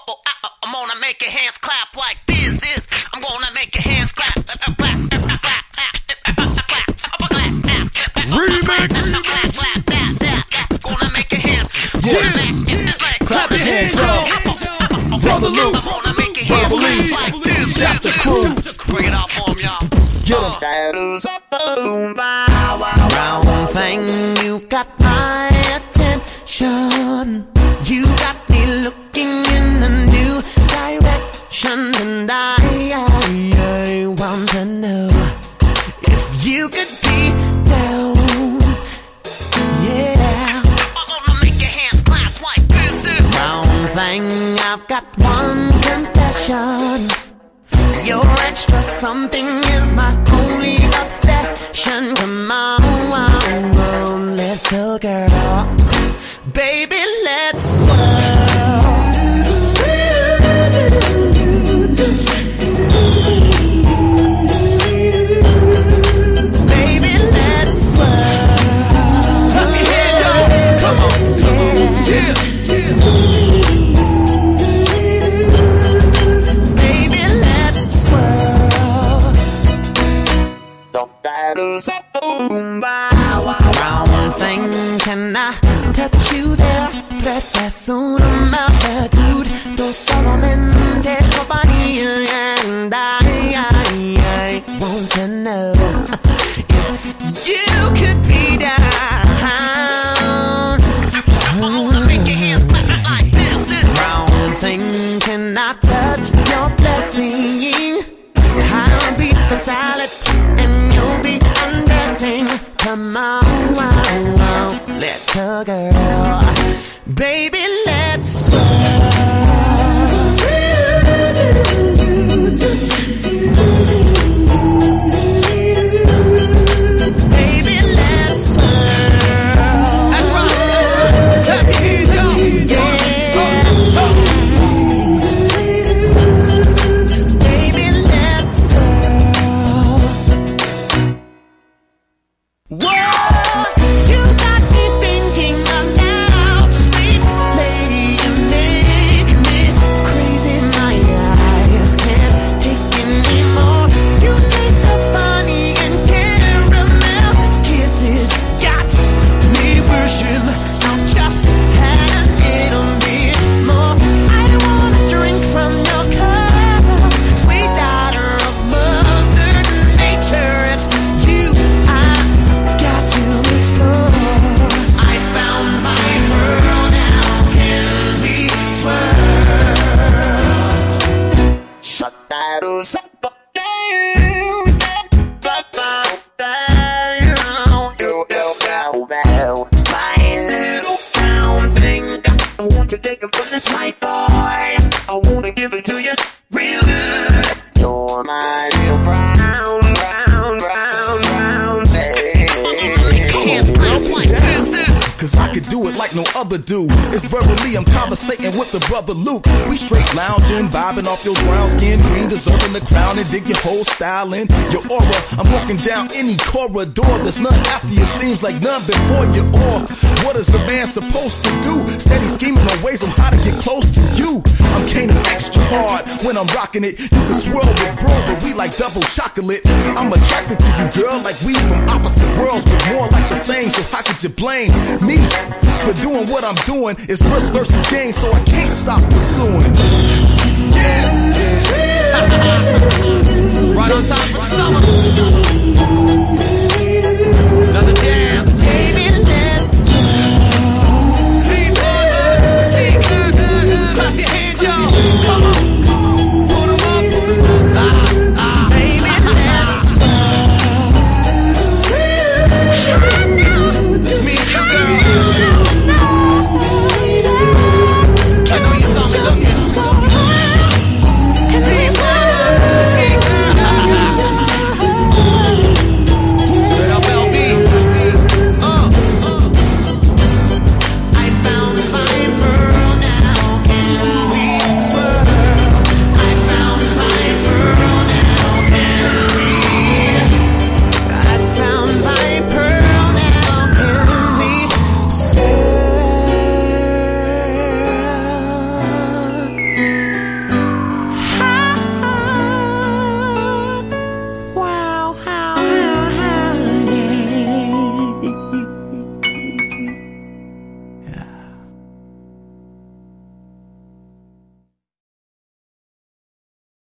I'm gonna make your hands clap like this. I'm gonna make your hands clap. Remix. Gonna make your hands. Clap your hands, y'all. Brother Luke, Gonna make your hands clap like this. Shop the crew. Bring it out for him, y'all. Round thing, you've got my attention. You got me looking in a new direction, and I want to know if you could be down. Yeah. I'm gonna make your hands clap like this. Round thing, I've got one confession. Your extra something is my only obsession. Come on, little girl. Baby, let's swirl. Baby, let's swirl. Clap your hands, y'all. Come on. Yeah. Round thing, can I touch you there? Press un altitude, dos solamente compañía, and I want to know if you could be down. I'm gonna make your hands clap like this. Round thing, can I touch your blessing? I'll be the salad and you'll be undressing. Come on, little girl. Baby, let's Baby, let's That's right. Clap your hands, y'all. Baby, let's Whoa, you got me thinking about sweet lady. You make me crazy. My eyes can't take anymore. You taste the funny and caramel kisses. Got me wishing I just had a little bit more. I wanna drink from your cup, sweet daughter of Mother Nature. It's you got to explore. I found my pearl, now can we swerve? Shut that up my little brown thing. I want to take it from this white boy. I wanna give it to you real good. You're my little brown thing. Hands clap like this. Cause I could do it like no other dude. It's verbally, I'm conversating with the brother Luke. We straight lounging, vibing off your brown skin, green, deserving the crown, and dig your whole style in your aura. I'm walking down any corridor. There's none after you, seems like none before you. Or what is the man supposed to do? Steady scheming on ways on how to get close to you. I'm caning extra hard when I'm rocking it. You can swirl with bro, but we like double chocolate. I'm attracted to you, girl, like we from opposite worlds, but more like the same. So how could you blame me for doing what I'm doing? It's risk versus gain, so I can't stop pursuing. Right on time for the summer.